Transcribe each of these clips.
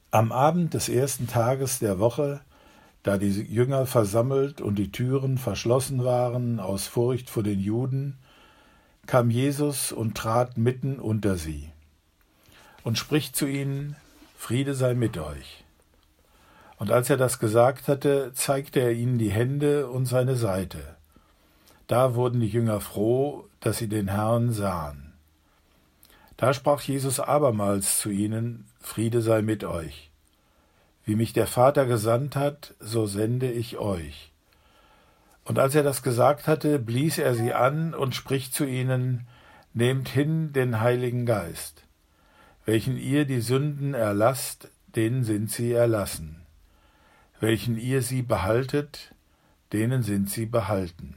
Am Abend des ersten Tages der Woche, da die Jünger versammelt und die Türen verschlossen waren aus Furcht vor den Juden, kam Jesus und trat mitten unter sie und spricht zu ihnen: Friede sei mit euch. Und als er das gesagt hatte, zeigte er ihnen die Hände und seine Seite. Da wurden die Jünger froh, dass sie den Herrn sahen. Da sprach Jesus abermals zu ihnen: Friede sei mit euch. Wie mich der Vater gesandt hat, so sende ich euch. Und als er das gesagt hatte, blies er sie an und spricht zu ihnen: Nehmt hin den Heiligen Geist. Welchen ihr die Sünden erlasst, denen sind sie erlassen. Welchen ihr sie behaltet, denen sind sie behalten.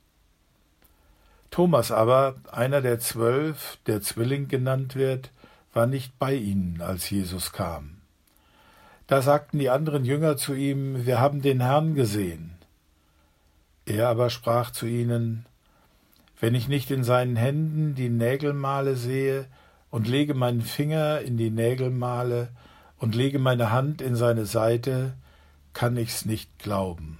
Thomas aber, einer der 12, der Zwilling genannt wird, war nicht bei ihnen, als Jesus kam. Da sagten die anderen Jünger zu ihm: Wir haben den Herrn gesehen. Er aber sprach zu ihnen: Wenn ich nicht in seinen Händen die Nägelmale sehe und lege meinen Finger in die Nägelmale und lege meine Hand in seine Seite, kann ich's nicht glauben.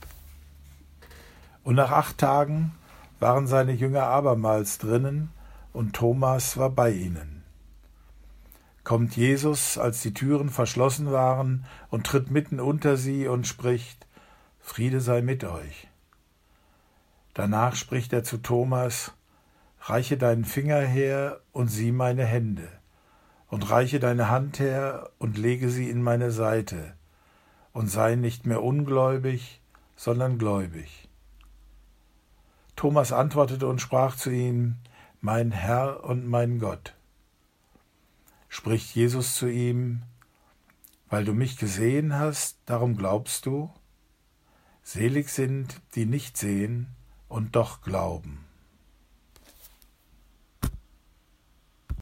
Und nach 8 Tagen waren seine Jünger abermals drinnen, und Thomas war bei ihnen. Kommt Jesus, als die Türen verschlossen waren, und tritt mitten unter sie und spricht: Friede sei mit euch. Danach spricht er zu Thomas: Reiche deinen Finger her und sieh meine Hände, und reiche deine Hand her und lege sie in meine Seite, und sei nicht mehr ungläubig, sondern gläubig. Thomas antwortete und sprach zu ihm: Mein Herr und mein Gott. Spricht Jesus zu ihm: Weil du mich gesehen hast, darum glaubst du? Selig sind, die nicht sehen und doch glauben.